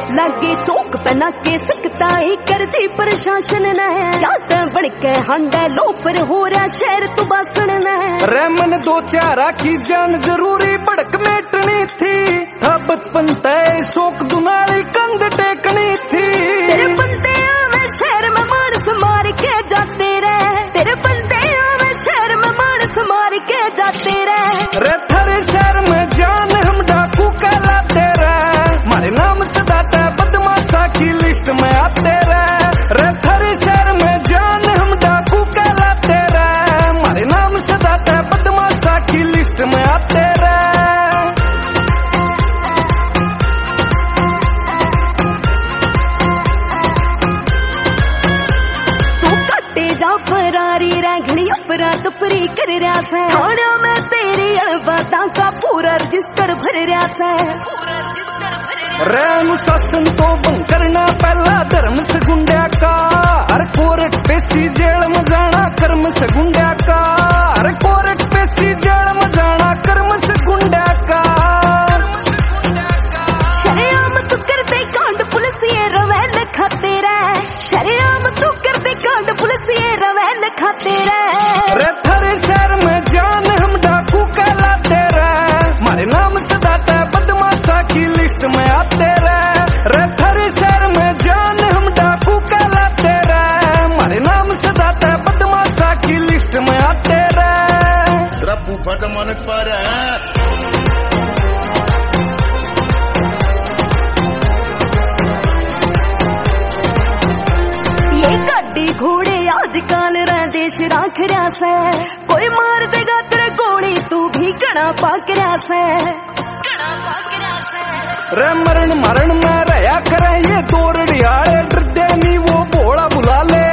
लागे चौक पहना के सकताई कर दी प्रशासन ने क्या बड़ के हांडा लोफर हो रहा शहर तू बासण ने रेमन दो चारा की जान जरूरी भड़क मेटनी थी था बचपन तय शोक दुनाली कंध टेकनी थी तेरे बंदे आवे शहर में मानस मार के जाते रहे तेरे बंदे आवे शहर में मानस मार के जाते रहे रे थारे शहर में जान हम डाकू कहलाते रहे मारे नाम सदाता बदमाशा की लिस्ट में आते रहे रे थारे शहर में जान हम डाकू कहलाते रहे मारे नाम सदाता बदमाशा की लिस्ट में आते रहे जा फरारी रैघनी अपराध परी कर रहा से थाना में तेरी अलबादा का पूरा रजिस्टर भर रहा से रे अनुशासन तो भंग करना पहला धर्म से गुंडा का हर कोर्ट पेशी जेल में जाना कर्म से गुंडा का हर कोर्ट पेशी जेल में जाना कर्म से गुंडा का शरेआम तू करते कांड पुलिस ये रवैल खाते रहे शरेआम तू करते कांड पुलिस ये रवैल खाते रहे रे थारे शहर में जान हम डाकू कहलाते रहे मारे नाम सदाता बदमाशा की लिस्ट में आते रहे रे थारे शहर में जान हम डाकू कहलाते रहे मारे नाम सदाता बदमाशा की लिस्ट में आते रहे तेरा फूफा जमानत पा रहा है घोड़े आजकल राजेश राख रहा से कोई मार देगा तेरे गोली तू भी कड़ा पाक रहा से रे मरण मरण में रहा करे ये दो रड़ियाले डरदे नहीं वो भोला बुला ले